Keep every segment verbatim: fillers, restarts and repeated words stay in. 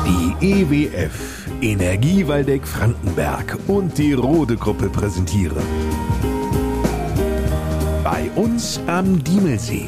Die E W F, Energie Waldeck Frankenberg und die Rode Gruppe präsentieren. Bei uns am Diemelsee.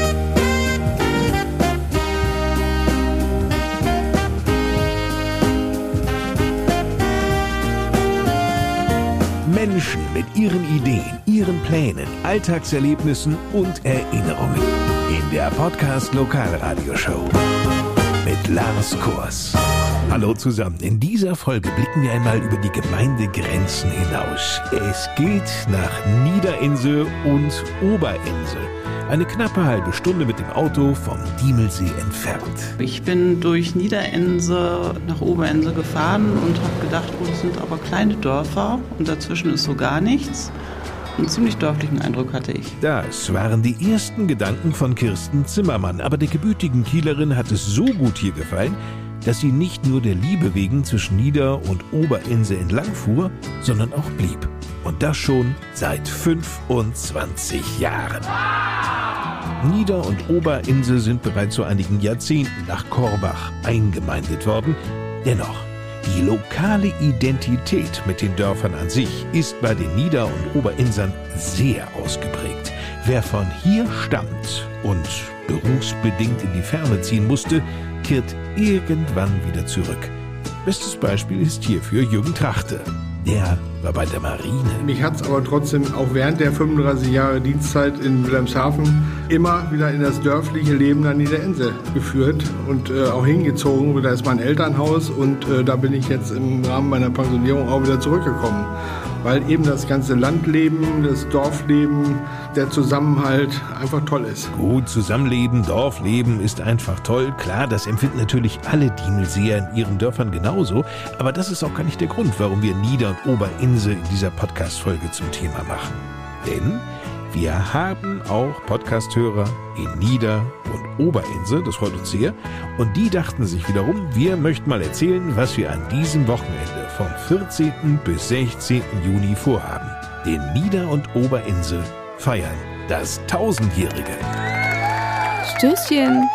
Menschen mit ihren Ideen, ihren Plänen, Alltagserlebnissen und Erinnerungen. In der Podcast Lokalradioshow mit Lars Kors. Hallo zusammen. In dieser Folge blicken wir einmal über die Gemeindegrenzen hinaus. Es geht nach Niederinsel und Oberinsel. Eine knappe halbe Stunde mit dem Auto vom Diemelsee entfernt. Ich bin durch Niederinsel nach Oberinsel gefahren und habe gedacht, oh, das sind aber kleine Dörfer und dazwischen ist so gar nichts. Einen ziemlich dörflichen Eindruck hatte ich. Das waren die ersten Gedanken von Kirsten Zimmermann. Aber der gebürtigen Kielerin hat es so gut hier gefallen, dass sie nicht nur der Liebe wegen zwischen Nieder- und Oberinsel entlang fuhr, sondern auch blieb. Und das schon seit fünfundzwanzig Jahren. Nieder- und Oberinsel sind bereits vor einigen Jahrzehnten nach Korbach eingemeindet worden. Dennoch, die lokale Identität mit den Dörfern an sich ist bei den Nieder- und Oberinseln sehr ausgeprägt. Wer von hier stammt und berufsbedingt in die Ferne ziehen musste, kehrt irgendwann wieder zurück. Bestes Beispiel ist hierfür Jürgen Trachte. Der war bei der Marine. Mich hat es aber trotzdem auch während der fünfunddreißig Jahre Dienstzeit in Wilhelmshaven immer wieder in das dörfliche Leben an dieser Insel geführt und äh, auch hingezogen. Da ist mein Elternhaus und äh, da bin ich jetzt im Rahmen meiner Pensionierung auch wieder zurückgekommen. Weil eben das ganze Landleben, das Dorfleben, der Zusammenhalt einfach toll ist. Gut, Zusammenleben, Dorfleben ist einfach toll. Klar, das empfinden natürlich alle Diemelseer in ihren Dörfern genauso. Aber das ist auch gar nicht der Grund, warum wir Nieder- und Oberinsel in dieser Podcast-Folge zum Thema machen. Denn wir haben auch Podcast-Hörer in Nieder- und Oberinsel, das freut uns sehr. Und die dachten sich wiederum, wir möchten mal erzählen, was wir an diesem Wochenende vom vierzehnten bis sechzehnten Juni vorhaben. Den Nieder- und Oberinsel feiern das Tausendjährige. Stößchen.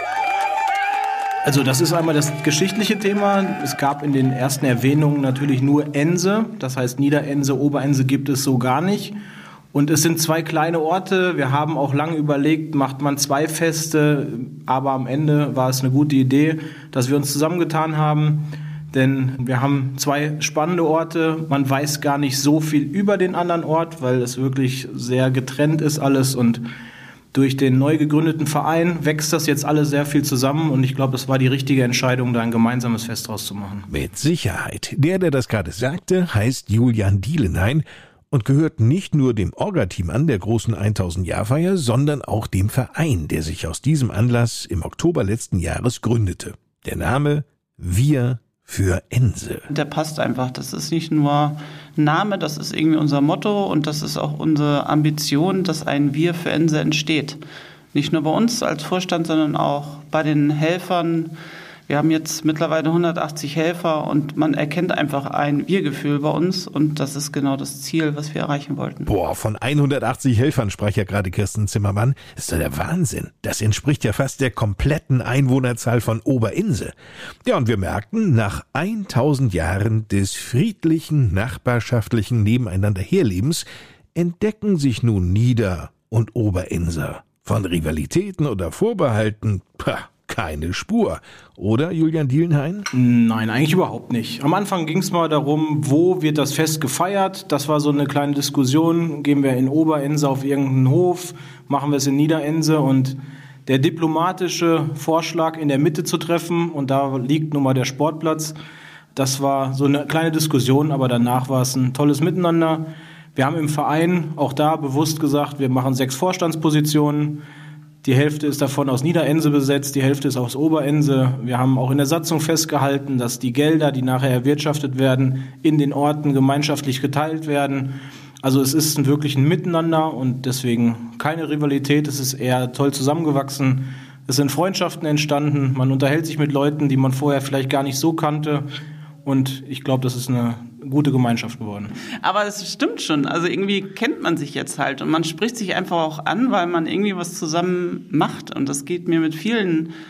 Also das ist einmal das geschichtliche Thema. Es gab in den ersten Erwähnungen natürlich nur Ense. Das heißt, Niederense, Oberinsel gibt es so gar nicht. Und es sind zwei kleine Orte. Wir haben auch lange überlegt, macht man zwei Feste. Aber am Ende war es eine gute Idee, dass wir uns zusammengetan haben. Denn wir haben zwei spannende Orte. Man weiß gar nicht so viel über den anderen Ort, weil es wirklich sehr getrennt ist alles. Und durch den neu gegründeten Verein wächst das jetzt alles sehr viel zusammen. Und ich glaube, es war die richtige Entscheidung, da ein gemeinsames Fest draus zu machen. Mit Sicherheit. Der, der das gerade sagte, heißt Julian Dielenhain und gehört nicht nur dem Orga-Team an der großen tausend-Jahr-Feier, sondern auch dem Verein, der sich aus diesem Anlass im Oktober letzten Jahres gründete. Der Name Wir für Ense. Der passt einfach. Das ist nicht nur ein Name, das ist irgendwie unser Motto und das ist auch unsere Ambition, dass ein Wir für Ense entsteht. Nicht nur bei uns als Vorstand, sondern auch bei den Helfern. Wir haben jetzt mittlerweile hundertachtzig Helfer und man erkennt einfach ein Wir-Gefühl bei uns und das ist genau das Ziel, was wir erreichen wollten. Boah, von hundertachtzig Helfern sprach ja gerade Kirsten Zimmermann. Das ist doch der Wahnsinn. Das entspricht ja fast der kompletten Einwohnerzahl von Oberinsel. Ja, und wir merkten, nach tausend Jahren des friedlichen, nachbarschaftlichen Nebeneinanderherlebens entdecken sich nun Nieder- und Oberinsel. Von Rivalitäten oder Vorbehalten, pah, keine Spur. Oder, Julian Dielenhain? Nein, eigentlich überhaupt nicht. Am Anfang ging es mal darum, wo wird das Fest gefeiert. Das war so eine kleine Diskussion. Gehen wir in Oberinsel auf irgendeinen Hof, machen wir es in Niederense und der diplomatische Vorschlag, in der Mitte zu treffen und da liegt nun mal der Sportplatz. Das war so eine kleine Diskussion, aber danach war es ein tolles Miteinander. Wir haben im Verein auch da bewusst gesagt, wir machen sechs Vorstandspositionen. Die Hälfte ist davon aus Niederense besetzt, die Hälfte ist aus Oberinsel. Wir haben auch in der Satzung festgehalten, dass die Gelder, die nachher erwirtschaftet werden, in den Orten gemeinschaftlich geteilt werden. Also es ist ein wirklich ein Miteinander und deswegen keine Rivalität. Es ist eher toll zusammengewachsen. Es sind Freundschaften entstanden. Man unterhält sich mit Leuten, die man vorher vielleicht gar nicht so kannte. Und ich glaube, das ist eine gute Gemeinschaft geworden. Aber es stimmt schon. Also irgendwie kennt man sich jetzt halt. Und man spricht sich einfach auch an, weil man irgendwie was zusammen macht. Und das geht mir mit vielen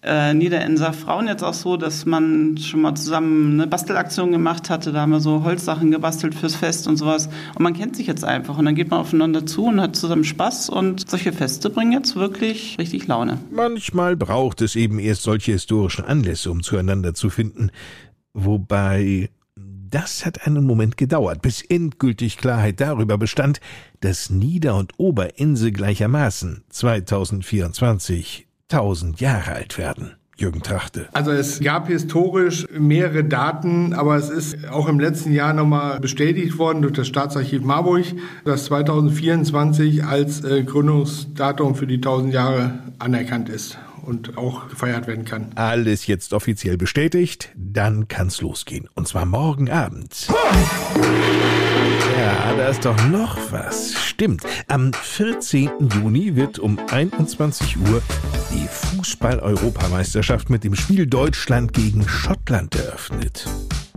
äh, Niederenser Frauen jetzt auch so, dass man schon mal zusammen eine Bastelaktion gemacht hatte. Da haben wir so Holzsachen gebastelt fürs Fest und sowas. Und man kennt sich jetzt einfach und dann geht man aufeinander zu und hat zusammen Spaß. Und solche Feste bringen jetzt wirklich richtig Laune. Manchmal braucht es eben erst solche historischen Anlässe, um zueinander zu finden. Wobei... Das hat einen Moment gedauert, bis endgültig Klarheit darüber bestand, dass Nieder- und Oberense gleichermaßen zweitausendvierundzwanzig tausend Jahre alt werden. Jürgen Trachte. Also es gab historisch mehrere Daten, aber es ist auch im letzten Jahr nochmal bestätigt worden durch das Staatsarchiv Marburg, dass zweitausendvierundzwanzig als äh, Gründungsdatum für die tausend Jahre anerkannt ist und auch gefeiert werden kann. Alles jetzt offiziell bestätigt, dann kann's losgehen. Und zwar morgen Abend. Ja, da ist doch noch was. Stimmt, am vierzehnten Juni wird um einundzwanzig Uhr die Fußball-Europameisterschaft mit dem Spiel Deutschland gegen Schottland eröffnet.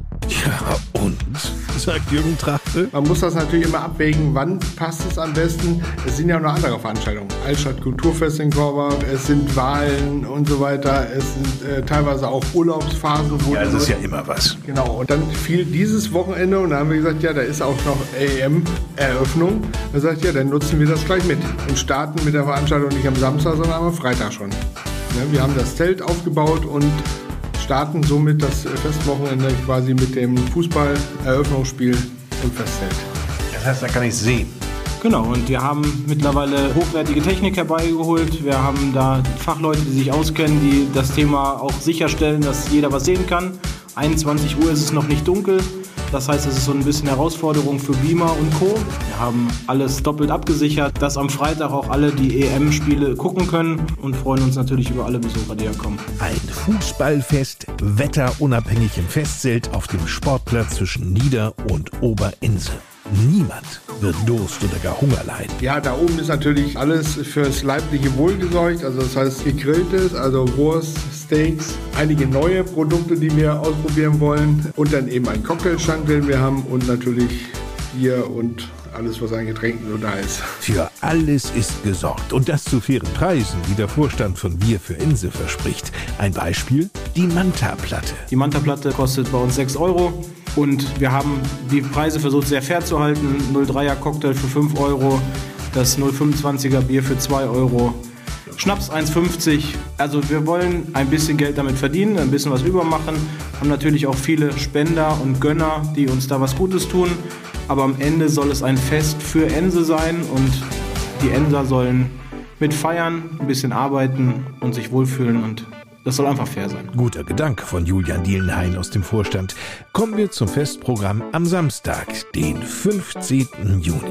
Ja, und? Sagt Jürgen Trachte. Man muss das natürlich immer abwägen, wann passt es am besten. Es sind ja noch andere Veranstaltungen. Altstadt Kulturfest in Korbach, es sind Wahlen und so weiter. Es sind äh, teilweise auch Urlaubsphasen. Wo ja, es ist ja immer was. Genau, und dann fiel dieses Wochenende und da haben wir gesagt, ja, da ist auch noch A E M-Eröffnung. Da sagt ja, dann nutzen wir das gleich mit und starten mit der Veranstaltung nicht am Samstag, sondern am Freitag schon. Ja, wir haben das Zelt aufgebaut und starten somit das Festwochenende quasi mit dem Fußball-Eröffnungsspiel im Festzelt. Das heißt, da kann ich sehen. Genau, und wir haben mittlerweile hochwertige Technik herbeigeholt. Wir haben da Fachleute, die sich auskennen, die das Thema auch sicherstellen, dass jeder was sehen kann. einundzwanzig Uhr ist es noch nicht dunkel. Das heißt, es ist so ein bisschen Herausforderung für Beamer und Co. Wir haben alles doppelt abgesichert, dass am Freitag auch alle die E M-Spiele gucken können und freuen uns natürlich über alle Besucher, die hier kommen. Ein Fußballfest, wetterunabhängig im Festzelt auf dem Sportplatz zwischen Nieder- und Oberense. Niemand wird Durst oder gar Hunger leiden. Ja, da oben ist natürlich alles fürs leibliche Wohl gesorgt. Also das heißt gegrilltes, also Wurst, Steaks, einige neue Produkte, die wir ausprobieren wollen und dann eben ein Cocktailschrank, den wir haben und natürlich Bier und alles, was an Getränken so da ist. Für alles ist gesorgt und das zu fairen Preisen, wie der Vorstand von Bier für Ense verspricht. Ein Beispiel, die Manta-Platte. Die Manta-Platte kostet bei uns sechs Euro und wir haben die Preise versucht sehr fair zu halten. null Komma dreier Cocktail für fünf Euro, das null Komma fünfundzwanziger Bier für zwei Euro. Schnaps eins fünfzig. Also wir wollen ein bisschen Geld damit verdienen, ein bisschen was übermachen. Haben natürlich auch viele Spender und Gönner, die uns da was Gutes tun. Aber am Ende soll es ein Fest für Ense sein und die Enser sollen mit feiern, ein bisschen arbeiten und sich wohlfühlen und das soll einfach fair sein. Guter Gedanke von Julian Dielenhain aus dem Vorstand. Kommen wir zum Festprogramm am Samstag, den fünfzehnten Juni.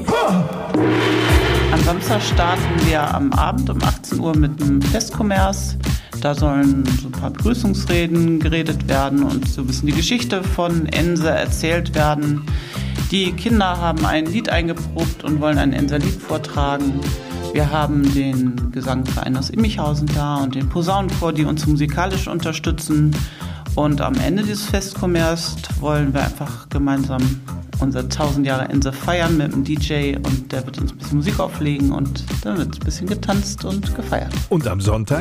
Am Samstag starten wir am Abend um achtzehn Uhr mit dem Festkommers. Da sollen so ein paar Begrüßungsreden geredet werden und so ein bisschen die Geschichte von Ense erzählt werden. Die Kinder haben ein Lied eingeprobt und wollen ein Enser Lied vortragen. Wir haben den Gesangverein aus Immichhausen da und den Posaunenchor, die uns musikalisch unterstützen. Und am Ende dieses Festkommers wollen wir einfach gemeinsam unser tausend Jahre Ense feiern mit einem D J und der wird uns ein bisschen Musik auflegen und dann wird ein bisschen getanzt und gefeiert. Und am Sonntag?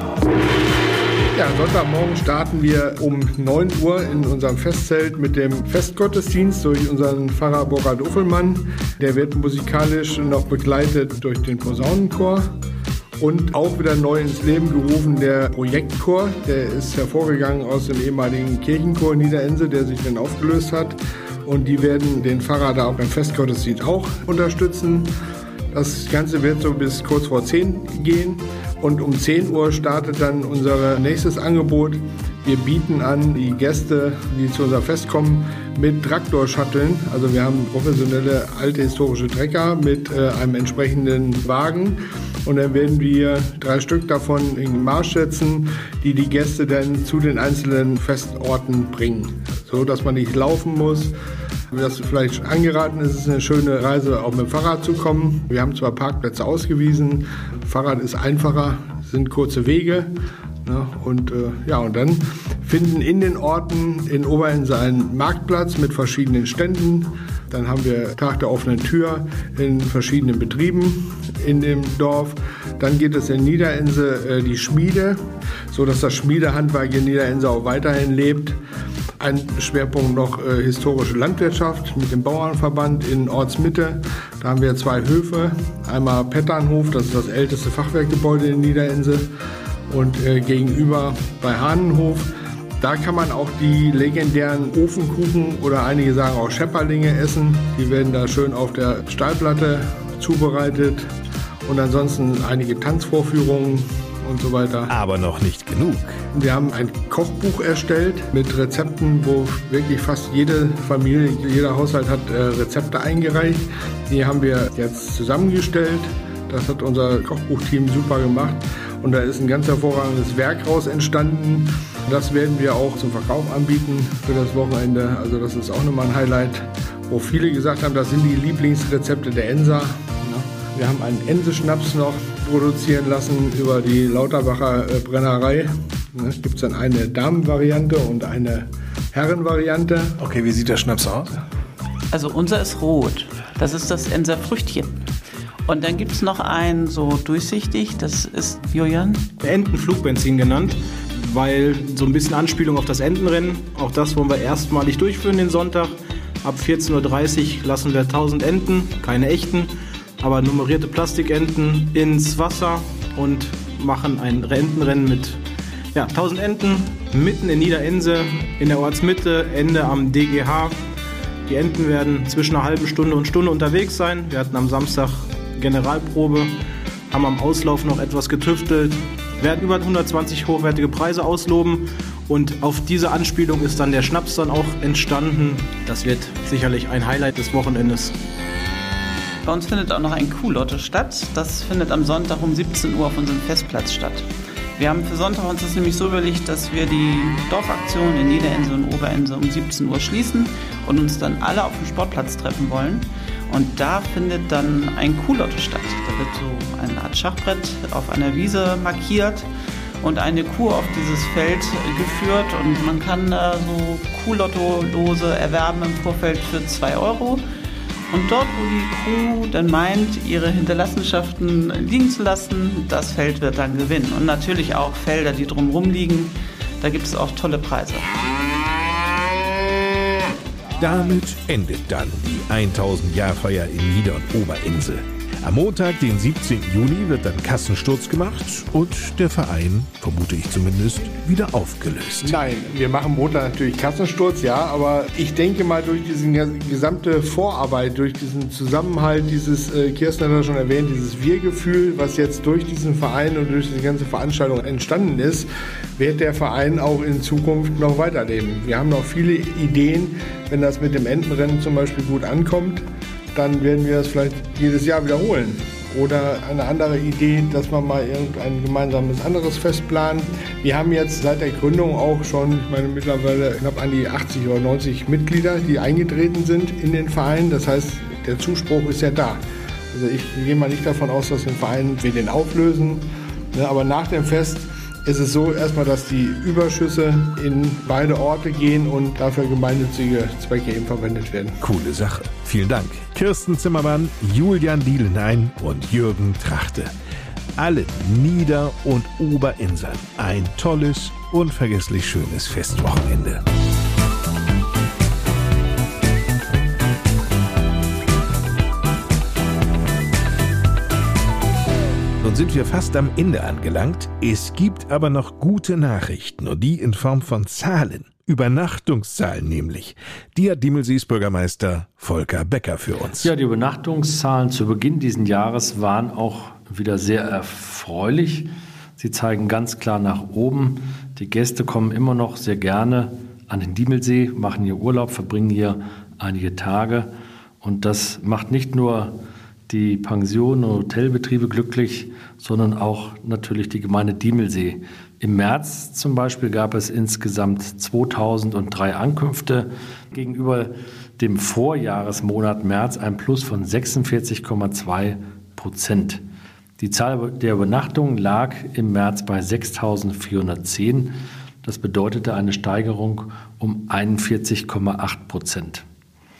Ja, Sonntagmorgen starten wir um neun Uhr in unserem Festzelt mit dem Festgottesdienst durch unseren Pfarrer Burkhard Uffelmann. Der wird musikalisch noch begleitet durch den Posaunenchor. Und auch wieder neu ins Leben gerufen der Projektchor. Der ist hervorgegangen aus dem ehemaligen Kirchenchor Niederense, der sich dann aufgelöst hat. Und die werden den Pfarrer da auch beim Festgottesdienst auch unterstützen. Das Ganze wird so bis kurz vor zehn gehen. Und um zehn Uhr startet dann unser nächstes Angebot. Wir bieten an, die Gäste, die zu unserem Fest kommen, mit Traktorshutteln. Also wir haben professionelle alte historische Trecker mit äh, einem entsprechenden Wagen. Und dann werden wir drei Stück davon in Marsch setzen, die die Gäste dann zu den einzelnen Festorten bringen. So, dass man nicht laufen muss. Das ist vielleicht angeraten, es ist eine schöne Reise, auch mit dem Fahrrad zu kommen. Wir haben zwar Parkplätze ausgewiesen, Fahrrad ist einfacher, sind kurze Wege. Ne? Und, äh, ja, und dann finden in den Orten in Oberense einen Marktplatz mit verschiedenen Ständen Dann haben wir Tag der offenen Tür in verschiedenen Betrieben in dem Dorf. Dann geht es in Niederense äh, die Schmiede, sodass das Schmiedehandwerk in Niederense auch weiterhin lebt. Ein Schwerpunkt noch äh, historische Landwirtschaft mit dem Bauernverband in Ortsmitte. Da haben wir zwei Höfe. Einmal Petternhof, das ist das älteste Fachwerkgebäude in Niederense. Und äh, gegenüber bei Hahnenhof, da kann man auch die legendären Ofenkuchen oder einige sagen auch Schepperlinge essen. Die werden da schön auf der Stahlplatte zubereitet. Und ansonsten einige Tanzvorführungen und so weiter. Aber noch nicht genug. Wir haben ein Kochbuch erstellt mit Rezepten, wo wirklich fast jede Familie, jeder Haushalt hat äh, Rezepte eingereicht. Die haben wir jetzt zusammengestellt. Das hat unser Kochbuchteam super gemacht. Und da ist ein ganz hervorragendes Werk raus entstanden. Das werden wir auch zum Verkauf anbieten für das Wochenende. Also das ist auch nochmal ein Highlight, wo viele gesagt haben, das sind die Lieblingsrezepte der Enser. Wir haben einen Ense-Schnaps noch produzieren lassen über die Lauterbacher Brennerei. Da gibt es dann eine Damenvariante und eine Herrenvariante. Okay, wie sieht der Schnaps aus? Also unser ist rot. Das ist das Enser Früchtchen. Und dann gibt es noch einen so durchsichtig, das ist, Julian? Entenflugbenzin genannt, weil so ein bisschen Anspielung auf das Entenrennen. Auch das wollen wir erstmalig durchführen den Sonntag. Ab vierzehn Uhr dreißig lassen wir tausend Enten, keine echten, aber nummerierte Plastikenten ins Wasser und machen ein Entenrennen mit ja, tausend Enten mitten in Niederense, in der Ortsmitte, Ende am D G H. Die Enten werden zwischen einer halben Stunde und Stunde unterwegs sein. Wir hatten am Samstag Generalprobe, haben am Auslauf noch etwas getüftelt, werden über hundertzwanzig hochwertige Preise ausloben und auf diese Anspielung ist dann der Schnaps dann auch entstanden. Das wird sicherlich ein Highlight des Wochenendes. Bei uns findet auch noch ein Kuhlotto statt. Das findet am Sonntag um siebzehn Uhr auf unserem Festplatz statt. Wir haben für Sonntag uns das nämlich so überlegt, dass wir die Dorfaktion in Niederense und Oberense um siebzehn Uhr schließen und uns dann alle auf dem Sportplatz treffen wollen. Und da findet dann ein Kuhlotto statt. Da wird so eine Art Schachbrett auf einer Wiese markiert und eine Kuh auf dieses Feld geführt. Und man kann da so Kuhlotto-Lose erwerben im Vorfeld für zwei Euro. Und dort, wo die Kuh dann meint, ihre Hinterlassenschaften liegen zu lassen, das Feld wird dann gewinnen. Und natürlich auch Felder, die drumherum liegen. Da gibt es auch tolle Preise. Damit endet dann die tausend-Jahr-Feier in Nieder- und Oberense. Am Montag, den siebzehnten Juni, wird dann Kassensturz gemacht und der Verein, vermute ich zumindest, wieder aufgelöst. Nein, wir machen Montag natürlich Kassensturz, ja, aber ich denke mal durch diese gesamte Vorarbeit, durch diesen Zusammenhalt, dieses, äh, Kirsten hat das schon erwähnt, dieses Wir-Gefühl, was jetzt durch diesen Verein und durch diese ganze Veranstaltung entstanden ist, wird der Verein auch in Zukunft noch weiterleben. Wir haben noch viele Ideen, wenn das mit dem Entenrennen zum Beispiel gut ankommt, dann werden wir das vielleicht jedes Jahr wiederholen. Oder eine andere Idee, dass man mal irgendein gemeinsames anderes Fest plant. Wir haben jetzt seit der Gründung auch schon, ich meine mittlerweile knapp an die achtzig oder neunzig Mitglieder, die eingetreten sind in den Verein. Das heißt, der Zuspruch ist ja da. Also ich gehe mal nicht davon aus, dass den Verein wir den auflösen. Aber nach dem Fest ist es so erstmal, dass die Überschüsse in beide Orte gehen und dafür gemeinnützige Zwecke eben verwendet werden. Coole Sache. Vielen Dank. Kirsten Zimmermann, Julian Dielenhain und Jürgen Trachte. Alle Nieder- und Oberinsern ein tolles, unvergesslich schönes Festwochenende. Nun sind wir fast am Ende angelangt. Es gibt aber noch gute Nachrichten und die in Form von Zahlen. Übernachtungszahlen nämlich. Die hat Diemelsees Bürgermeister Volker Becker für uns. Ja, die Übernachtungszahlen zu Beginn dieses Jahres waren auch wieder sehr erfreulich. Sie zeigen ganz klar nach oben. Die Gäste kommen immer noch sehr gerne an den Diemelsee, machen hier Urlaub, verbringen hier einige Tage. Und das macht nicht nur die Pensionen und Hotelbetriebe glücklich, sondern auch natürlich die Gemeinde Diemelsee. Im März zum Beispiel gab es insgesamt zweitausenddrei Ankünfte, gegenüber dem Vorjahresmonat März ein Plus von sechsundvierzig Komma zwei Prozent. Die Zahl der Übernachtungen lag im März bei sechstausendvierhundertzehn. Das bedeutete eine Steigerung um einundvierzig Komma acht Prozent.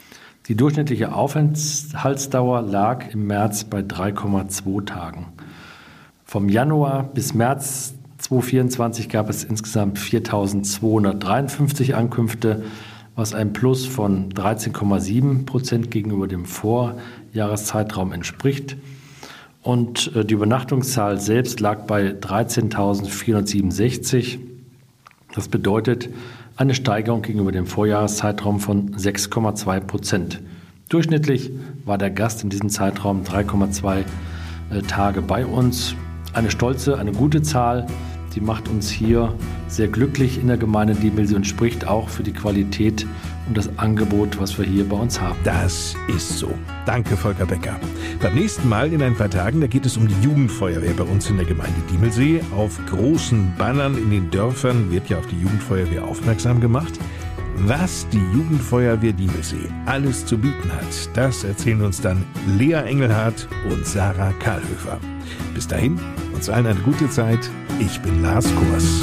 Die durchschnittliche Aufenthaltsdauer lag im März bei drei Komma zwei Tagen. Vom Januar bis März zweitausendvierundzwanzig gab es insgesamt viertausendzweihundertdreiundfünfzig Ankünfte, was ein Plus von dreizehn Komma sieben Prozent gegenüber dem Vorjahreszeitraum entspricht. Und die Übernachtungszahl selbst lag bei dreizehntausendvierhundertsiebenundsechzig. Das bedeutet eine Steigerung gegenüber dem Vorjahreszeitraum von sechs Komma zwei Prozent. Durchschnittlich war der Gast in diesem Zeitraum drei Komma zwei Tage bei uns. Eine stolze, eine gute Zahl, die macht uns hier sehr glücklich in der Gemeinde Diemelsee und spricht auch für die Qualität und das Angebot, was wir hier bei uns haben. Das ist so. Danke, Volker Becker. Beim nächsten Mal in ein paar Tagen, da geht es um die Jugendfeuerwehr bei uns in der Gemeinde Diemelsee. Auf großen Bannern in den Dörfern wird ja auf die Jugendfeuerwehr aufmerksam gemacht. Was die Jugendfeuerwehr Diemelsee alles zu bieten hat, das erzählen uns dann Lea Engelhardt und Sarah Karlhöfer. Bis dahin, uns allen eine gute Zeit. Ich bin Lars Kurs.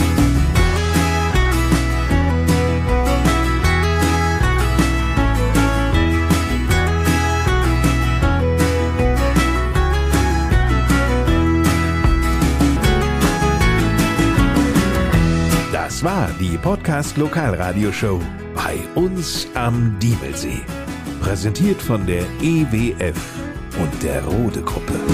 Das war die Podcast-Lokalradioshow bei uns am Diemelsee. Präsentiert von der E W F und der Rode Gruppe.